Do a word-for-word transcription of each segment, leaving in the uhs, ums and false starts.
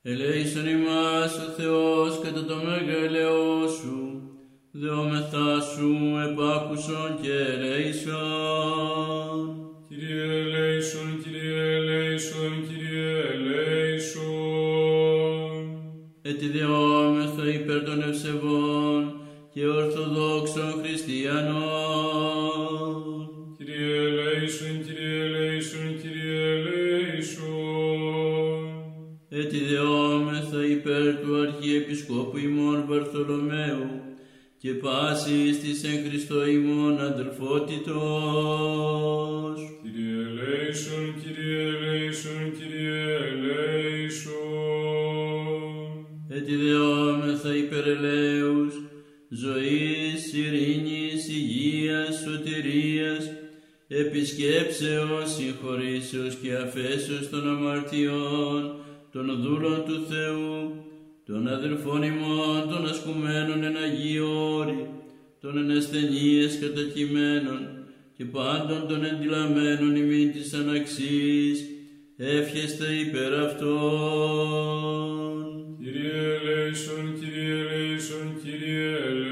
Ελέησον ημάς ο Θεός κατά το μέγα ελαιός σου, δεόμεθά σου επάκουσον και ελέησον. Κύριε ελέησον, Κύριε ελέησον, Κύριε ελέησον. Ετιδεόμεθα υπέρ των ευσεβών και ορθοδόξων χριστιανών. Κύριε ελέησον, Κύριε ελέησον, Κύριε ελέησον. Ετιδεόμεθα υπέρ του Αρχιεπισκόπου ημών Βαρθολομαίου και πάσης της εν Χριστώ ημών αδελφότητος. Κύριε ελέησον, Κύριε ελέησον, Κύριε ελέησον. Ετιδεόμεθα υπέρ ελέους, ζωής, ειρήνης, υγείας, σωτηρίας, επισκέψεως, συγχωρήσεως και αφέσεως των αμαρτιών, των δούλων του Θεού, των αδελφών ημών, των ασκουμένων εν Αγίου Όρη, των εν ασθενείες κατακειμένων και πάντων των εντυλαμένων ημίν της αναξής, εύχεστε υπέρ αυτών. Κύριε ελέησον, Κύριε ελέησον, Κύριε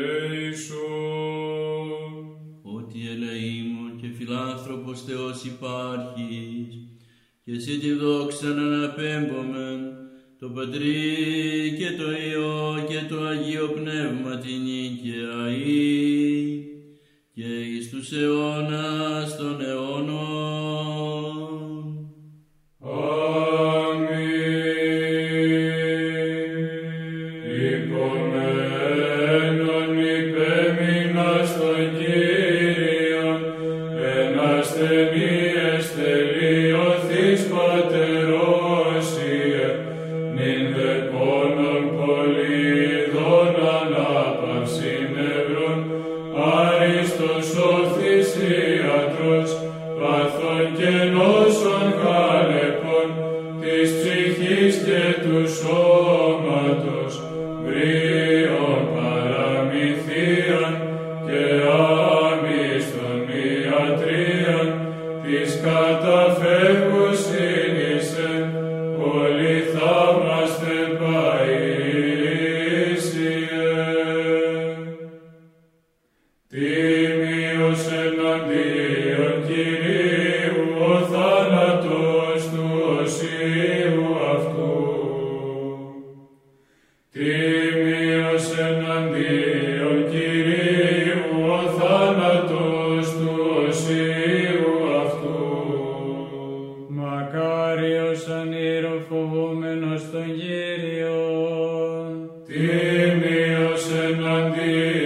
ελέησον. Ότι ελεήμων και φιλάνθρωπος Θεός υπάρχεις, και εσύ τη δόξα να αναπέμπομεν, το Πατρί και το Υιό και το Αγίο Πνεύμα την νίκαια ή, και εις τους αιώνας των αιώνων. Αμήν. Οικομένων υπέμεινας τον Κύριον, εν ασθενείες τελειωθείς πατερόσιε, νυν δε πόνων πολυειδών ανάπαυσιν ευρών, άριστος ο θυσίατρος, πάθων και νόσων χάλεπων, της ψυχής και του σώματος, βρίων παραμυθίαν και άμυστον ιατρίαν, της καταφεύγουσιν εισεν, πολυθαύμαστε Παΐσιε. Τίμιος εναντίον Κυρίου ο θάνατος του οσίου αυτού. Τίμιος εναντίον Κυρίου ο θάνατος του οσίου αυτού. Μακάριος ανηροφοβούμενος τον Κύριον, Τίμιος εναντίον